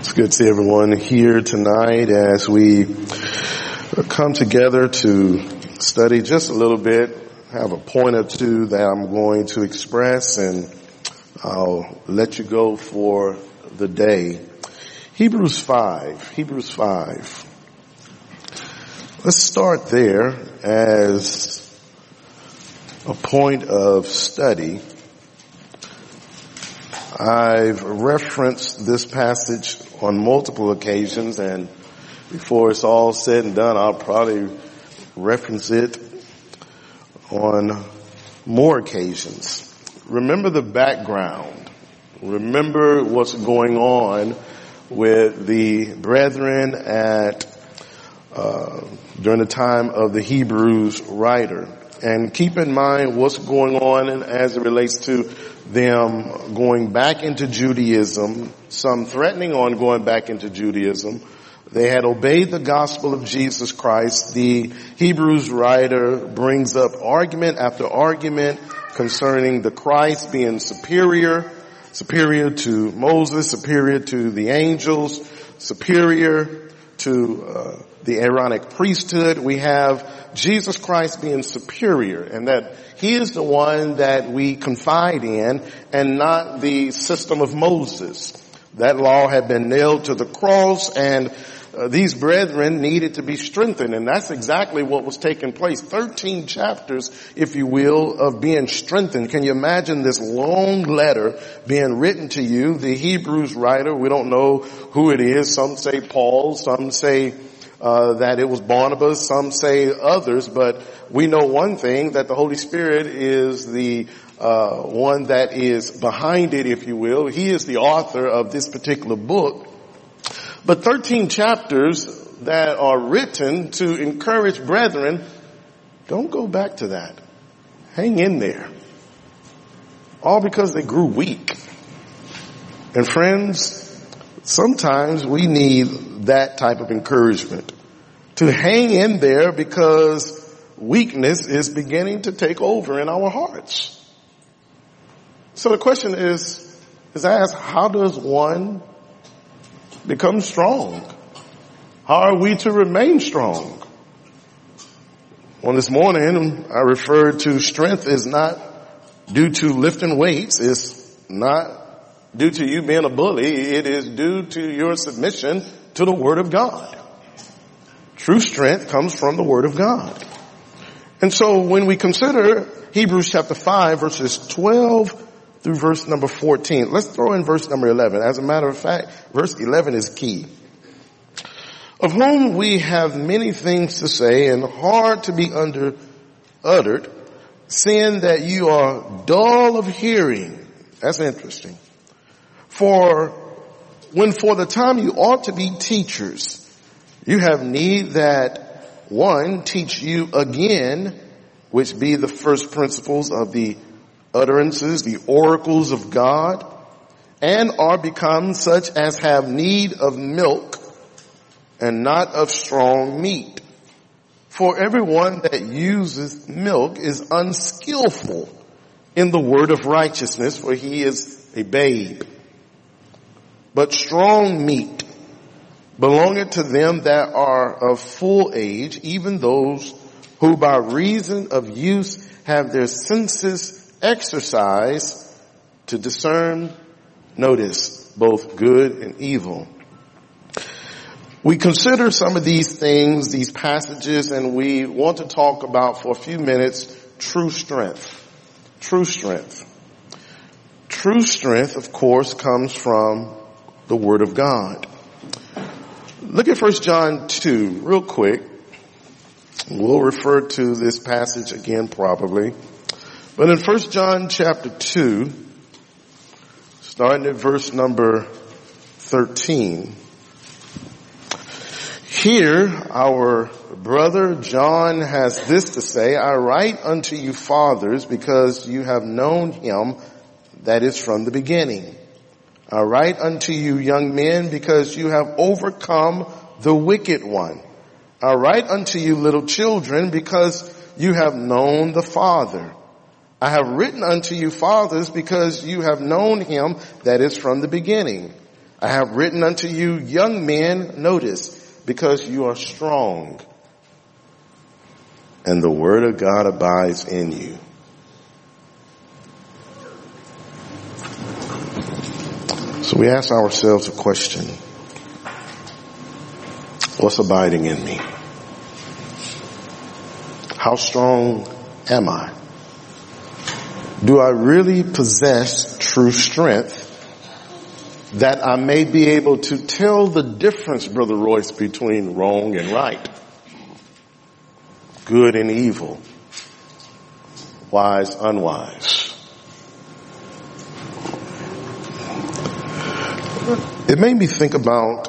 It's good to see everyone here tonight as we come together to study just a little bit. I have a point or two that I'm going to express, and I'll let you go for the day. Hebrews 5. Let's start there as a point of study. I've referenced this passage on multiple occasions, and before it's all said and done, I'll probably reference it on more occasions. Remember the background. Remember what's going on with the brethren at during the time of the Hebrews writer. And keep in mind what's going on as it relates to them going back into Judaism, some threatening on going back into Judaism. They had obeyed the gospel of Jesus Christ. The Hebrews writer brings up argument after argument concerning the Christ being superior to Moses, superior to the angels, superior to the Aaronic priesthood. We have Jesus Christ being superior, and that he is the one that we confide in and not the system of Moses. That law had been nailed to the cross, and these brethren needed to be strengthened, and that's exactly what was taking place. 13 chapters, if you will, of being strengthened. Can you imagine this long letter being written to you? The Hebrews writer, we don't know who it is. Some say Paul, some say that it was Barnabas, some say others, but we know one thing, that the Holy Spirit is the one that is behind it, if you will. He is the author of this particular book. But 13 chapters that are written to encourage brethren, don't go back to that. Hang in there. All because they grew weak. And friends, sometimes we need that type of encouragement to hang in there because weakness is beginning to take over in our hearts. So the question is asked, how does one become strong? How are we to remain strong? On this morning, I referred to strength is not due to lifting weights. It's not due to you being a bully. It is due to your submission to the Word of God. True strength comes from the Word of God. And so when we consider Hebrews chapter 5, verses 12 through verse number 14, let's throw in verse number 11. As a matter of fact, verse 11 is key. Of whom we have many things to say and hard to be uttered, seeing that you are dull of hearing. That's interesting. For when for the time you ought to be teachers, you have need that one teach you again, which be the first principles of the utterances, the oracles of God, and are become such as have need of milk and not of strong meat. For everyone that uses milk is unskillful in the word of righteousness, for he is a babe. But strong meat belongeth to them that are of full age, even those who by reason of use have their senses exercised to discern, notice, both good and evil. We consider some of these things, these passages, and we want to talk about for a few minutes true strength. True strength. True strength, of course, comes from the Word of God. Look at 1 John 2 real quick. We'll refer to this passage again probably. But in 1 John chapter 2, starting at verse number 13, here our brother John has this to say, I write unto you fathers because you have known him that is from the beginning. I write unto you young men because you have overcome the wicked one. I write unto you little children because you have known the Father. I have written unto you fathers because you have known him that is from the beginning. I have written unto you, young men, notice, because you are strong, and the word of God abides in you. So we ask ourselves a question. What's abiding in me? How strong am I? Do I really possess true strength that I may be able to tell the difference, Brother Royce, between wrong and right, good and evil, wise, unwise? It made me think about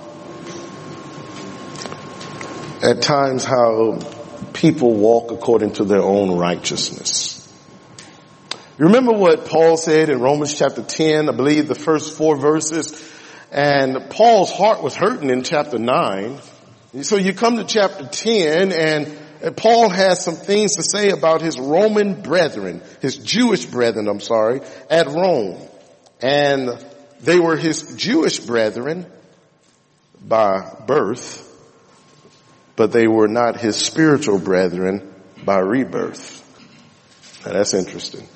at times how people walk according to their own righteousness. You remember what Paul said in Romans chapter 10, I believe the first 4 verses, and Paul's heart was hurting in chapter 9. So you come to chapter 10 and Paul has some things to say about his Roman brethren, his Jewish brethren, at Rome. And they were his Jewish brethren by birth, but they were not his spiritual brethren by rebirth. Now that's interesting.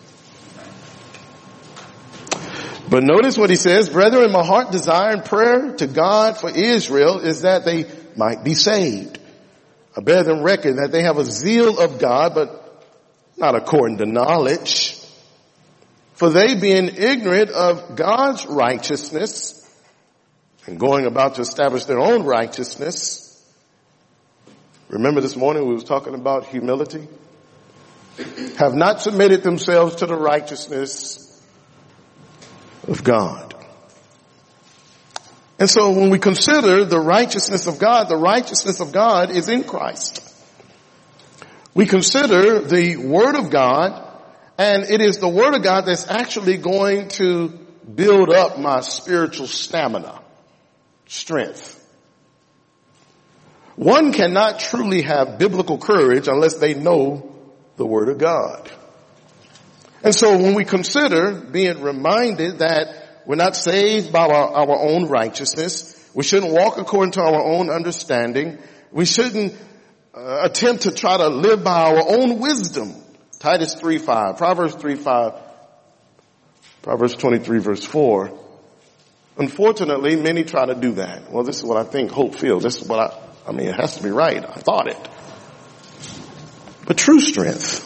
But notice what he says, brethren, my heart desire and prayer to God for Israel is that they might be saved. I bear them record that they have a zeal of God, but not according to knowledge. For they being ignorant of God's righteousness and going about to establish their own righteousness. Remember this morning we was talking about humility? Have not submitted themselves to the righteousness of God. And so when we consider the righteousness of God is in Christ. We consider the Word of God, and it is the Word of God that's actually going to build up my spiritual stamina, strength. One cannot truly have biblical courage unless they know the Word of God. And so when we consider being reminded that we're not saved by our own righteousness, we shouldn't walk according to our own understanding, we shouldn't attempt to try to live by our own wisdom. Titus 3:5, Proverbs 3:5, Proverbs 23 verse 4. Unfortunately, many try to do that. Well, this is what I think Hope feels. This is what it has to be right. I thought it. But true strength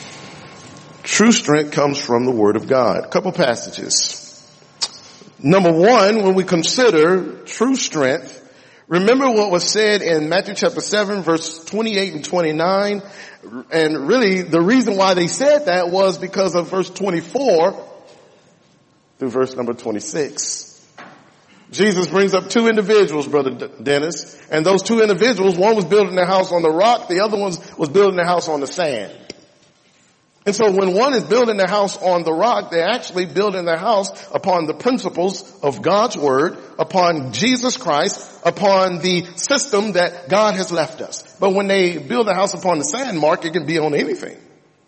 comes from the Word of God. A couple passages. Number one, when we consider true strength, remember what was said in Matthew chapter 7 verse 28 and 29. And really the reason why they said that was because of verse 24 through verse number 26. Jesus brings up 2 individuals, Brother Dennis, and those 2 individuals, one was building their house on the rock, the other one was building their house on the sand. And so when one is building their house on the rock, they're actually building their house upon the principles of God's Word, upon Jesus Christ, upon the system that God has left us. But when they build a house upon the sand, Mark, it can be on anything.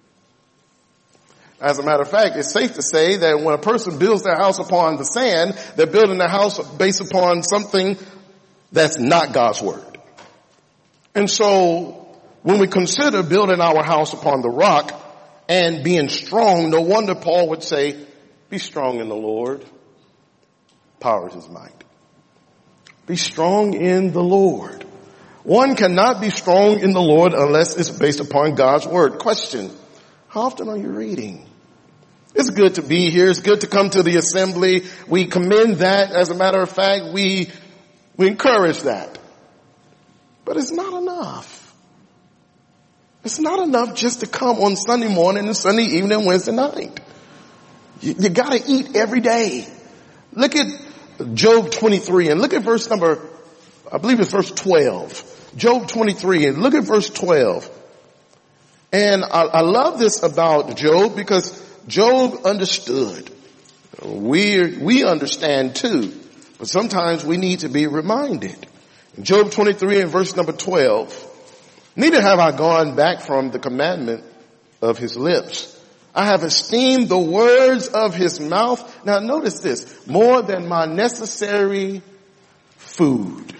As a matter of fact, it's safe to say that when a person builds their house upon the sand, they're building their house based upon something that's not God's Word. And so when we consider building our house upon the rock and being strong, no wonder Paul would say, be strong in the Lord, power is his might. Be strong in the Lord. One cannot be strong in the Lord unless it's based upon God's Word. Question, how often are you reading? It's good to be here. It's good to come to the assembly. We commend that. As a matter of fact, we encourage that. But it's not enough. It's not enough just to come on Sunday morning and Sunday evening and Wednesday night. You gotta eat every day. Look at Job 23 and look at verse number, I believe it's verse 12. Job 23 and look at verse 12. And I love this about Job because Job understood. We understand too, but sometimes we need to be reminded. In Job 23 and verse number 12, neither have I gone back from the commandment of his lips. I have esteemed the words of his mouth. Now notice this, more than my necessary food.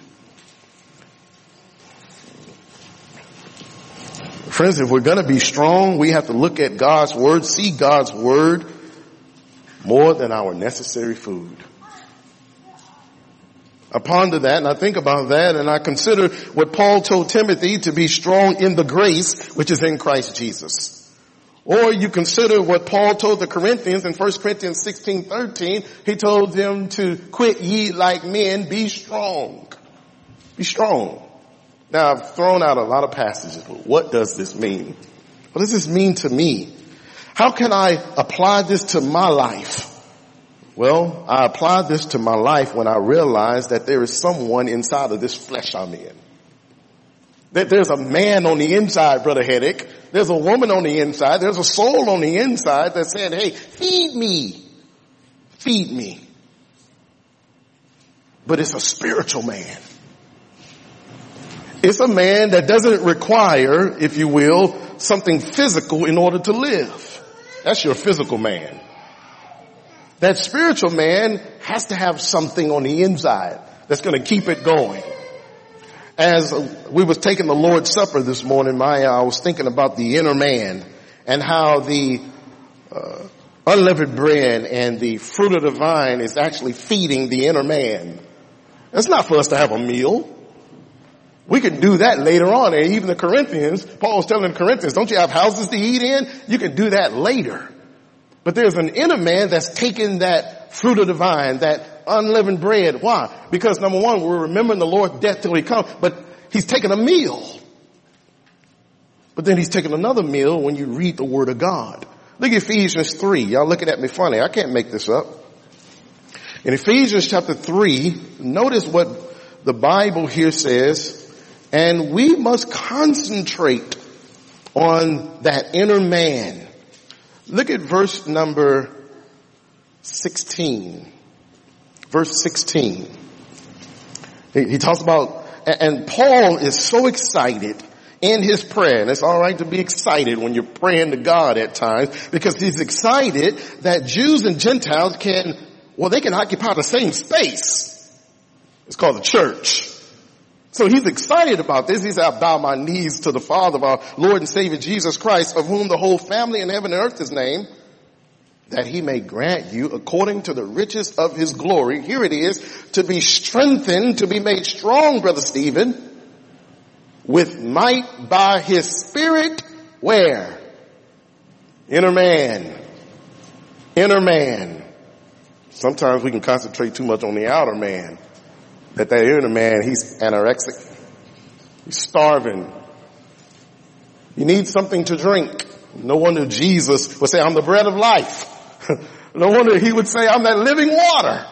Friends, if we're going to be strong, we have to look at God's word, see God's word more than our necessary food. I ponder that and I think about that and I consider what Paul told Timothy to be strong in the grace which is in Christ Jesus. Or you consider what Paul told the Corinthians in 1 Corinthians 16:13. He told them to quit ye like men, be strong. Be strong. Now I've thrown out a lot of passages, but what does this mean? What does this mean to me? How can I apply this to my life? Well, I apply this to my life when I realize that there is someone inside of this flesh I'm in. That there's a man on the inside, Brother Hedrick. There's a woman on the inside. There's a soul on the inside that's saying, hey, feed me. Feed me. But it's a spiritual man. It's a man that doesn't require, if you will, something physical in order to live. That's your physical man. That spiritual man has to have something on the inside that's going to keep it going. As we was taking the Lord's Supper this morning, I was thinking about the inner man and how the unleavened bread and the fruit of the vine is actually feeding the inner man. It's not for us to have a meal. We can do that later on. And even the Corinthians, Paul was telling the Corinthians, don't you have houses to eat in? You can do that later. But there's an inner man that's taking that fruit of the vine, that unleavened bread. Why? Because number one, we're remembering the Lord's death till he comes, but he's taking a meal. But then he's taking another meal when you read the word of God. Look at Ephesians 3. Y'all looking at me funny. I can't make this up. In Ephesians chapter 3, notice what the Bible here says, and we must concentrate on that inner man. Look at verse number 16. Verse 16. He talks about, and Paul is so excited in his prayer, and it's all right to be excited when you're praying to God at times, because he's excited that Jews and Gentiles they can occupy the same space. It's called the church. So he's excited about this. He said, I bow my knees to the Father of our Lord and Savior Jesus Christ, of whom the whole family in heaven and earth is named, that he may grant you, according to the riches of his glory, here it is, to be strengthened, to be made strong, Brother Stephen, with might by his Spirit, where? Inner man. Inner man. Sometimes we can concentrate too much on the outer man. That inner man, he's anorexic. He's starving. He needs something to drink. No wonder Jesus would say, I'm the bread of life. No wonder he would say, I'm that living water.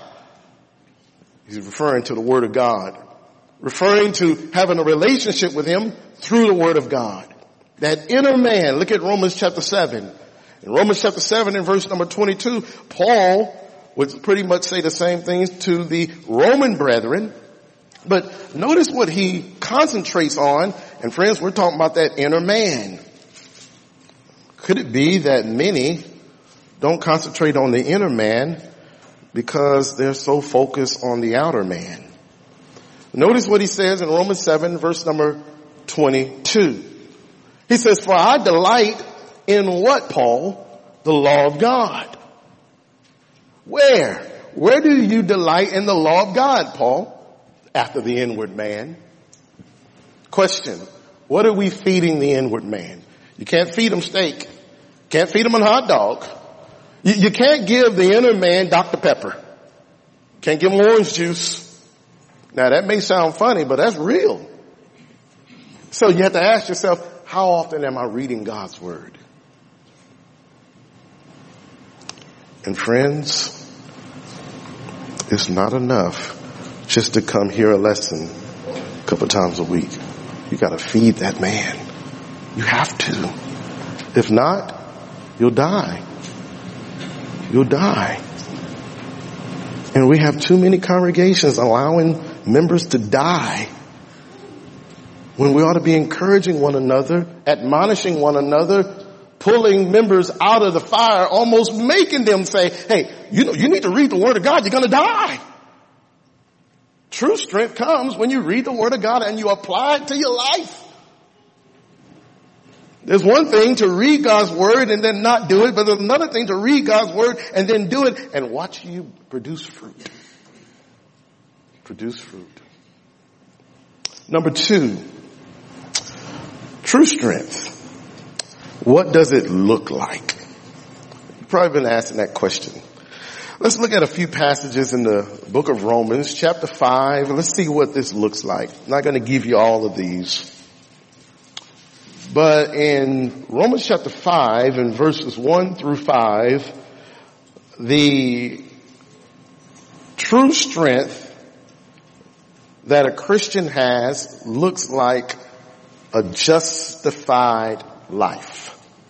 He's referring to the Word of God. Referring to having a relationship with him through the Word of God. That inner man, look at Romans chapter 7. In Romans chapter 7 and verse number 22, Paul would pretty much say the same things to the Roman brethren. But notice what he concentrates on. And friends, we're talking about that inner man. Could it be that many don't concentrate on the inner man because they're so focused on the outer man? Notice what he says in Romans 7 verse number 22. He says, for I delight in what, Paul? The law of God. Where? Where do you delight in the law of God, Paul? After the inward man. Question. What are we feeding the inward man? You can't feed him steak. Can't feed him a hot dog. You can't give the inner man Dr. Pepper. Can't give him orange juice. Now that may sound funny, but that's real. So you have to ask yourself, how often am I reading God's word? And friends, it's not enough just to come hear a lesson a couple times a week. You got to feed that man. You have to. If not, you'll die. You'll die. And we have too many congregations allowing members to die when we ought to be encouraging one another, admonishing one another pulling members out of the fire, almost making them say, hey, you need to read the Word of God. You're going to die. True strength comes when you read the Word of God and you apply it to your life. There's one thing to read God's Word and then not do it, but there's another thing to read God's Word and then do it and watch you produce fruit. Produce fruit. Number 2, true strength. What does it look like? You've probably been asking that question. Let's look at a few passages in the book of Romans, chapter 5. Let's see what this looks like. I'm not going to give you all of these. But in Romans chapter 5 and verses 1 through 5, the true strength that a Christian has looks like a justified life.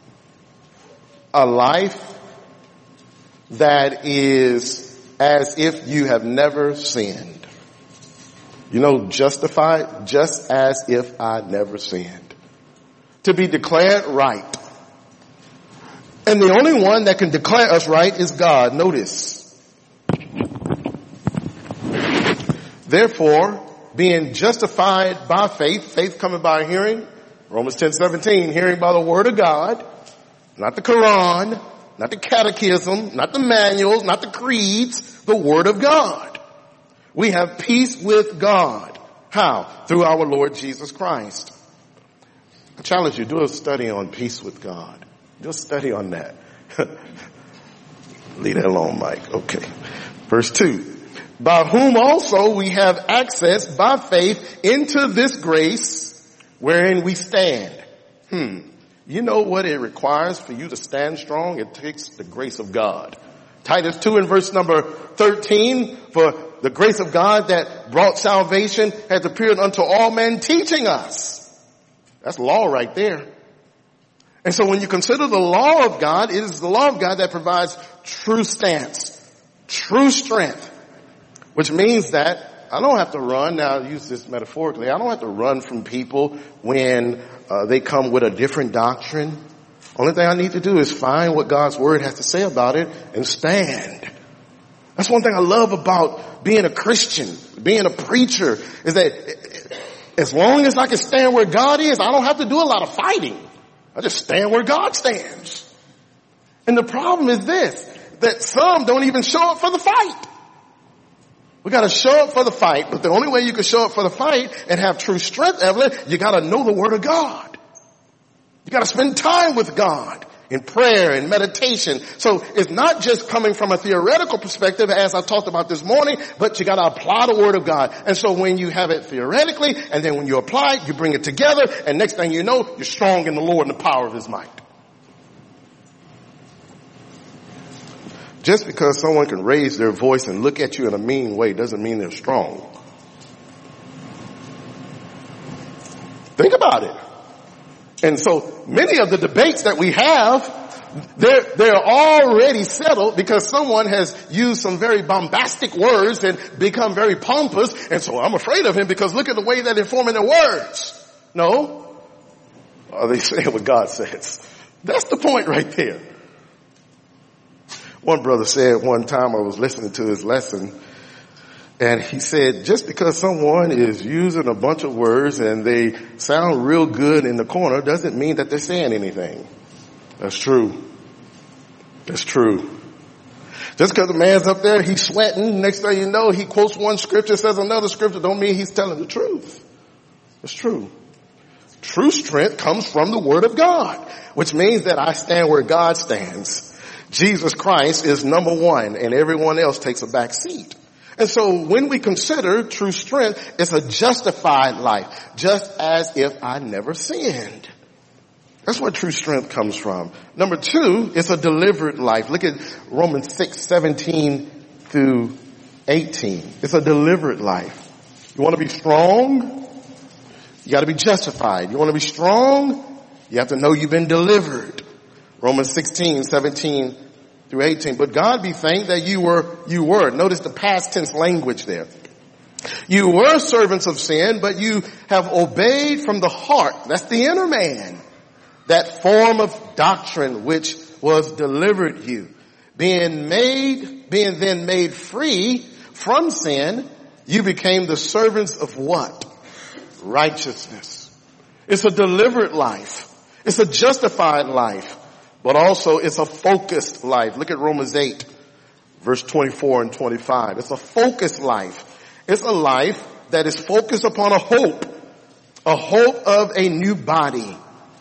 A life that is as if you have never sinned. You know, justified, just as if I never sinned. To be declared right. And the only one that can declare us right is God. Notice. Therefore, being justified by faith, faith coming by hearing, Romans 10:17, hearing by the Word of God, not the Quran, not the catechism, not the manuals, not the creeds, the Word of God. We have peace with God. How? Through our Lord Jesus Christ. I challenge you, do a study on peace with God. Do a study on that. Leave that alone, Mike. Okay. Verse 2. By whom also we have access by faith into this grace wherein we stand. You know what it requires for you to stand strong? It takes the grace of God. Titus 2 and verse number 13, for the grace of God that brought salvation has appeared unto all men, teaching us. That's law right there. And so when you consider the law of God, it is the law of God that provides true stance, true strength, which means that I don't have to run. Now, I use this metaphorically. I don't have to run from people when they come with a different doctrine. Only thing I need to do is find what God's Word has to say about it and stand. That's one thing I love about being a Christian, being a preacher, is that as long as I can stand where God is, I don't have to do a lot of fighting. I just stand where God stands. And the problem is this, that some don't even show up for the fight. We got to show up for the fight, but the only way you can show up for the fight and have true strength, Evelyn, you got to know the Word of God. You got to spend time with God in prayer and meditation. So it's not just coming from a theoretical perspective, as I talked about this morning, but you got to apply the Word of God. And so when you have it theoretically, and then when you apply it, you bring it together, and next thing you know, you're strong in the Lord and the power of His might. Just because someone can raise their voice and look at you in a mean way doesn't mean they're strong. Think about it. And so many of the debates that we have, they're already settled because someone has used some very bombastic words and become very pompous. And so I'm afraid of him because look at the way that they're forming their words. No. Are they saying what God says? That's the point right there. One brother said one time, I was listening to his lesson, and he said, just because someone is using a bunch of words and they sound real good in the corner doesn't mean that they're saying anything. That's true. That's true. Just because the man's up there, he's sweating, next thing you know, he quotes one scripture, says another scripture, don't mean he's telling the truth. It's true. True strength comes from the Word of God, which means that I stand where God stands. Jesus Christ is number one and everyone else takes a back seat. And so when we consider true strength, it's a justified life, just as if I never sinned. That's where true strength comes from. Number 2, it's a delivered life. Look at Romans 6:17 through 18. It's a delivered life. You want to be strong? You got to be justified. You want to be strong? You have to know you've been delivered. Romans 16:17 through 18. But God be thanked that you were. Notice the past tense language there. You were servants of sin, but you have obeyed from the heart. That's the inner man. that form of doctrine which was delivered you, being then made free from sin, you became the servants of what? Righteousness. It's a delivered life. It's a justified life, but also it's a focused life. Look at Romans 8, verse 24 and 25. It's a focused life. It's a life that is focused upon a hope of a new body.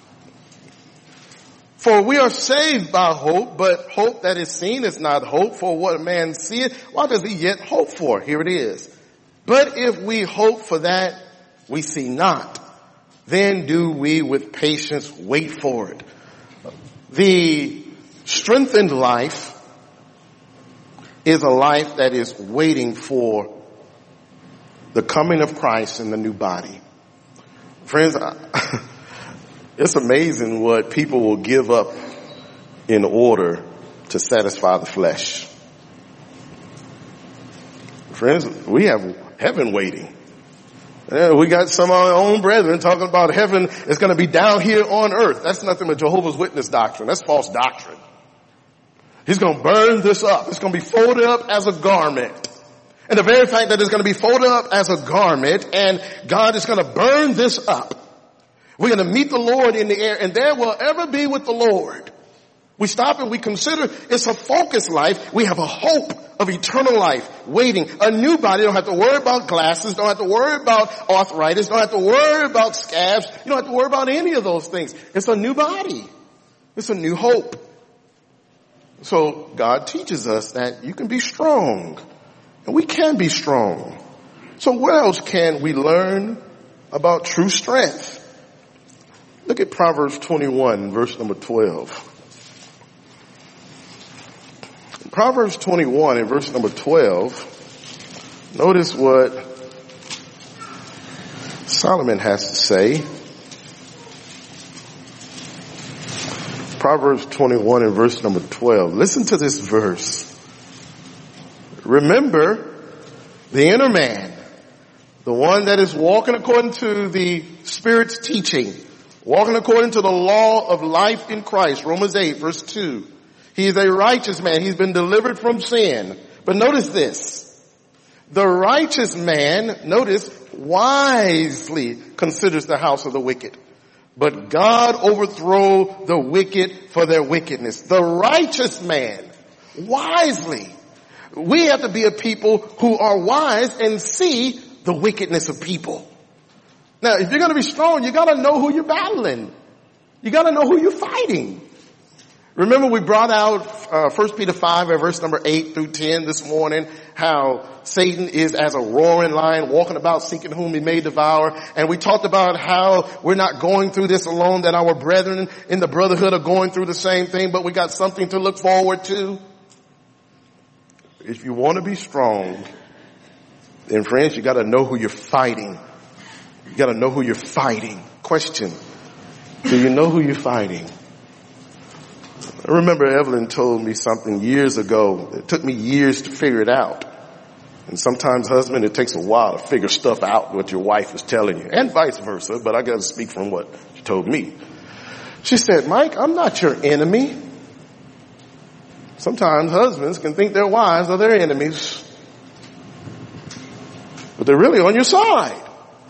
For we are saved by hope, but hope that is seen is not hope. For what a man seeth, what does he yet hope for? Here it is. But if we hope for that we see not, then do we with patience wait for it. The strengthened life is a life that is waiting for the coming of Christ in the new body. Friends, it's amazing what people will give up in order to satisfy the flesh. Friends, we have heaven waiting. We got some of our own brethren talking about heaven is going to be down here on earth. That's nothing but Jehovah's Witness doctrine. That's false doctrine. He's going to burn this up. It's going to be folded up as a garment. And the very fact that it's going to be folded up as a garment and God is going to burn this up. We're going to meet the Lord in the air, and there will ever be with the Lord. We stop and we consider it's a focused life. We have a hope of eternal life waiting. A new body. You don't have to worry about glasses. Don't have to worry about arthritis. Don't have to worry about scabs. You don't have to worry about any of those things. It's a new body. It's a new hope. So God teaches us that you can be strong. And we can be strong. So what else can we learn about true strength? Look at Proverbs 21, verse number 12. Proverbs 21 and verse number 12. Notice what Solomon has to say. Proverbs 21 and verse number 12. Listen to this verse. Remember the inner man, the one that is walking according to the Spirit's teaching, walking according to the law of life in Christ. Romans 8, verse 2. He is a righteous man. He's been delivered from sin. But notice this. The righteous man, notice, wisely considers the house of the wicked. But God overthrow the wicked for their wickedness. The righteous man, wisely. We have to be a people who are wise and see the wickedness of people. Now, if you're going to be strong, you got to know who you're battling. You got to know who you're fighting. Remember we brought out 1 Peter 5 at verse number 8 through 10 this morning, how Satan is as a roaring lion walking about seeking whom he may devour. And we talked about how we're not going through this alone, that our brethren in the brotherhood are going through the same thing, but we got something to look forward to. If you want to be strong, then friends, you got to know who you're fighting. You got to know who you're fighting. Question: do you know who you're fighting? I remember Evelyn told me something years ago. It took me years to figure it out. And sometimes, husband, it takes a while to figure stuff out what your wife is telling you, and vice versa, but I got to speak from what she told me. She said, Mike, I'm not your enemy. Sometimes husbands can think their wives are their enemies, but they're really on your side.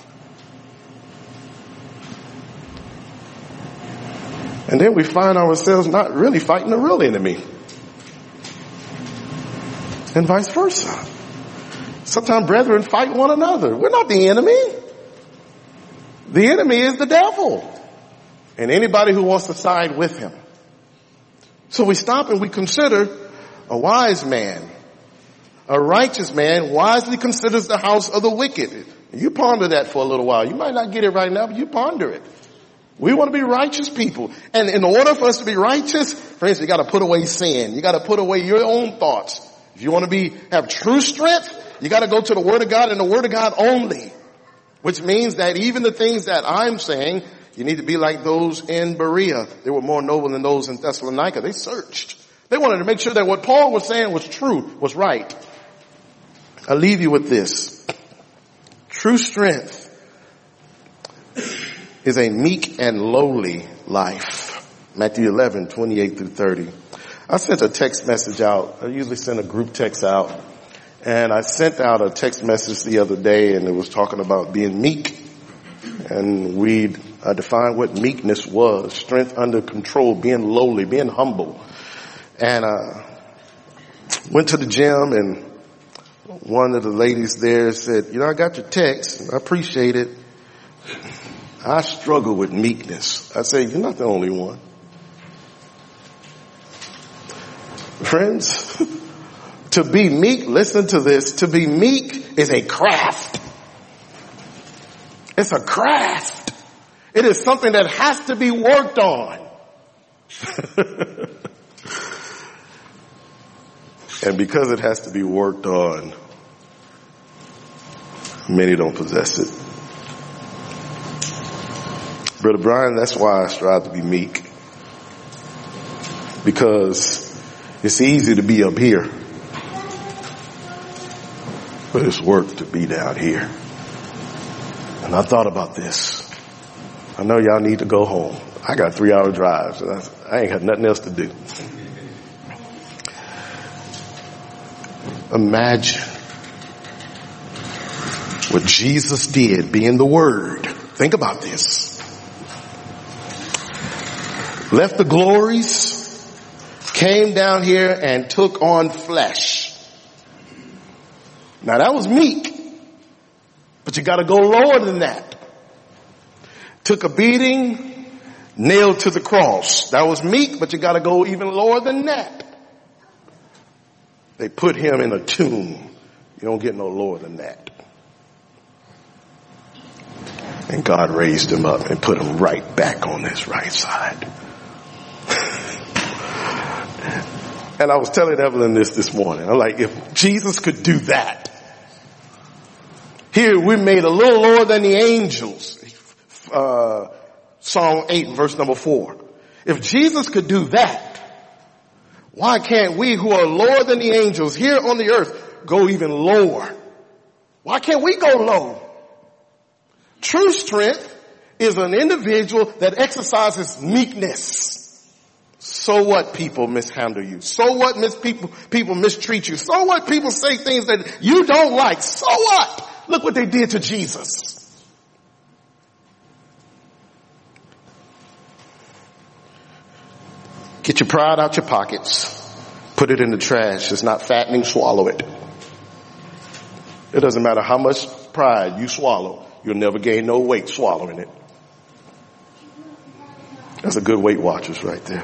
And then we find ourselves not really fighting a real enemy. And vice versa. Sometimes brethren fight one another. We're not the enemy. The enemy is the devil. And anybody who wants to side with him. So we stop and we consider a wise man. A righteous man wisely considers the house of the wicked. You ponder that for a little while. You might not get it right now, but you ponder it. We want to be righteous people. And in order for us to be righteous, friends, you got to put away sin. You got to put away your own thoughts. If you want to have true strength, you got to go to the Word of God and the Word of God only. Which means that even the things that I'm saying, you need to be like those in Berea. They were more noble than those in Thessalonica. They searched. They wanted to make sure that what Paul was saying was true, was right. I'll leave you with this. True strength is a meek and lowly life. Matthew 11:28 through 30. I sent a text message out. I usually send a group text out. And I sent out a text message the other day, and it was talking about being meek. And we defined what meekness was: strength under control, being lowly, being humble. And went to the gym, and one of the ladies there said, I got your text. I appreciate it. I struggle with meekness. I say, you're not the only one. Friends, to be meek, listen to this, to be meek is a craft. It's a craft. It is something that has to be worked on. And because it has to be worked on, many don't possess it. Brother Brian, that's why I strive to be meek. Because it's easy to be up here, but it's work to be down here. And I thought about this. I know y'all need to go home. I got 3-hour drives, so I ain't got nothing else to do. Imagine what Jesus did being the Word. Think about this. Left the glories, came down here and took on flesh. Now that was meek, but you gotta go lower than that. Took a beating, nailed to the cross. That was meek, but you gotta go even lower than that. They put him in a tomb. You don't get no lower than that. And God raised him up and put him right back on his right side. And I was telling Evelyn this morning. I'm like, if Jesus could do that. Here we're made a little lower than the angels. Psalm 8 verse number 4. If Jesus could do that, why can't we who are lower than the angels here on the earth go even lower? Why can't we go low? True strength is an individual that exercises meekness. So what people mishandle you? So what people mistreat you? So what people say things that you don't like? So what? Look what they did to Jesus. Get your pride out your pockets. Put it in the trash. It's not fattening. Swallow it. It doesn't matter how much pride you swallow. You'll never gain no weight swallowing it. That's a good Weight Watchers right there.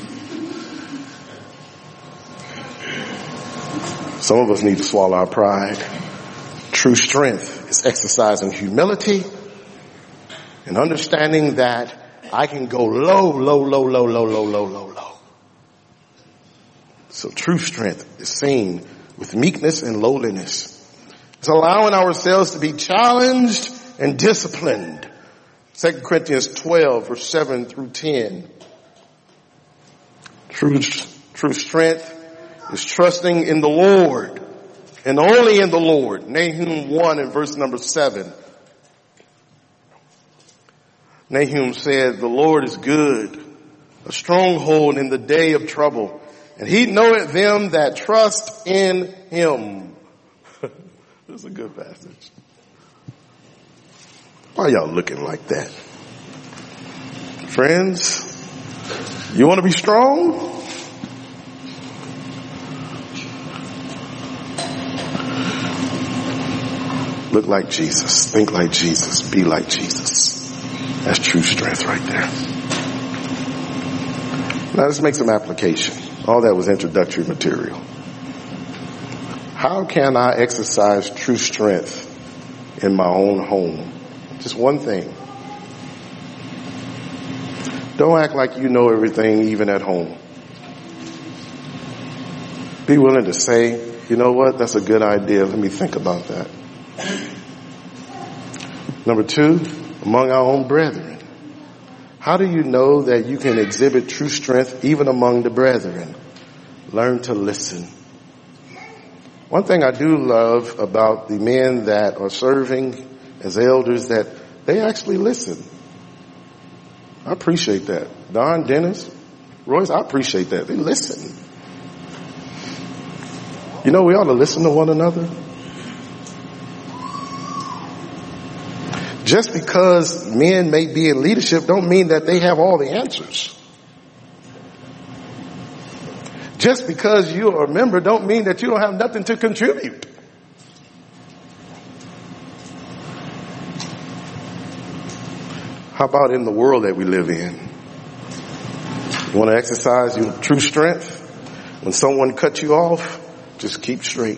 Some of us need to swallow our pride. True strength is exercising humility and understanding that I can go low. So true strength is seen with meekness and lowliness. It's allowing ourselves to be challenged and disciplined. 2 Corinthians 12 verse 7 through 10. True strength is trusting in the Lord and only in the Lord. Nahum 1 and verse number 7. Nahum said, the Lord is good, a stronghold in the day of trouble, and he knoweth them that trust in him. This is a good passage. Why y'all looking like that? Friends, you want to be strong? Look like Jesus. Think like Jesus. Be like Jesus. That's true strength right there. Now let's make some application. All that was introductory material. How can I exercise true strength in my own home? Just one thing. Don't act like you know everything even at home. Be willing to say, you know what, that's a good idea. Let me think about that. Number 2, among our own brethren. How do you know that you can exhibit true strength even among the brethren? Learn to listen. One thing I do love about the men that are serving as elders, that they actually listen. I appreciate that. Don, Dennis, Royce, I appreciate that. They listen. You know, we ought to listen to one another. Just because men may be in leadership don't mean that they have all the answers. Just because you're a member don't mean that you don't have nothing to contribute. How about in the world that we live in? You want to exercise your true strength? When someone cuts you off, just keep straight.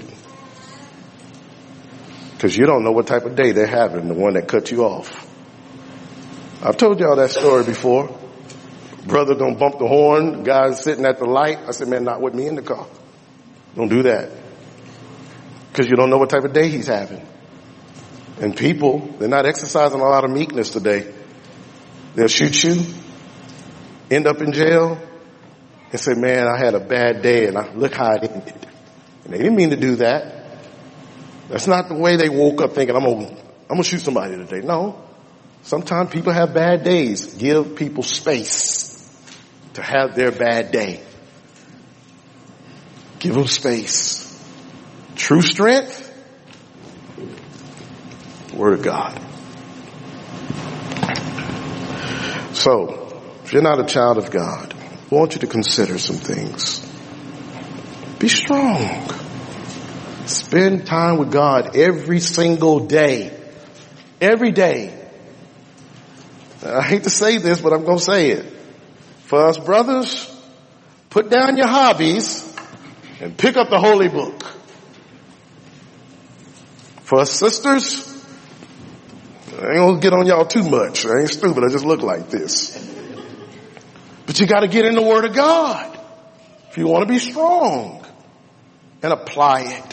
Because you don't know what type of day they're having, the one that cut you off. I've told y'all that story before. Brother don't bump the horn, guy's sitting at the light. I said, man, not with me in the car. Don't do that. Because you don't know what type of day he's having. And people, they're not exercising a lot of meekness today. They'll shoot you, end up in jail, and say, man, I had a bad day, and look how it ended. And they didn't mean to do that. That's not the way they woke up thinking, I'm gonna shoot somebody today. No. Sometimes people have bad days. Give people space to have their bad day. Give them space. True strength, Word of God. So, if you're not a child of God, I want you to consider some things. Be strong. Spend time with God every single day. Every day. I hate to say this, but I'm going to say it. For us brothers, put down your hobbies and pick up the holy book. For us sisters, I ain't going to get on y'all too much. I ain't stupid. I just look like this. But you got to get in the Word of God if you want to be strong and apply it.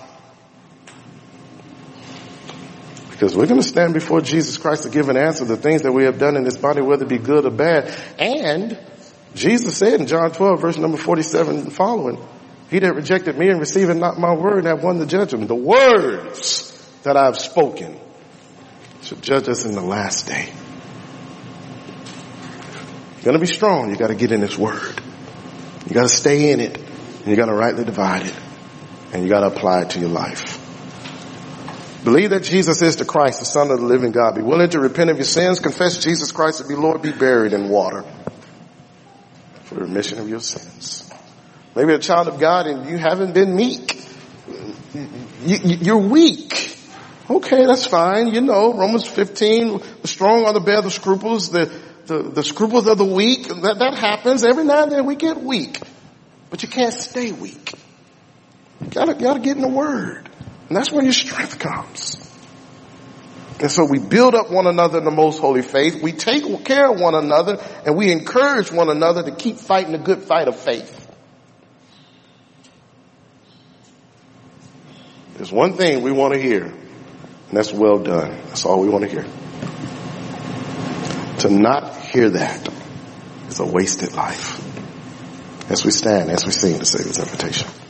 Because we're going to stand before Jesus Christ to give an answer to the things that we have done in this body, whether it be good or bad. And Jesus said in John 12, verse number 47 and following, he that rejected me and receiving not my word have won the judgment. The words that I have spoken shall judge us in the last day. You're going to be strong. You got to get in this word. You got to stay in it. And you got to rightly divide it. And you got to apply it to your life. Believe that Jesus is the Christ, the Son of the living God. Be willing to repent of your sins. Confess Jesus Christ to be Lord. Be buried in water for the remission of your sins. Maybe a child of God and you haven't been meek. You're weak. Okay, that's fine. You know, Romans 15, the strong are the bear the scruples, the scruples of the weak. That happens. Every now and then we get weak. But you can't stay weak. You gotta get in the Word. And that's where your strength comes. And so we build up one another in the most holy faith. We take care of one another and we encourage one another to keep fighting the good fight of faith. There's one thing we want to hear, and that's well done. That's all we want to hear. To not hear that is a wasted life. As we stand, as we sing the Savior's invitation.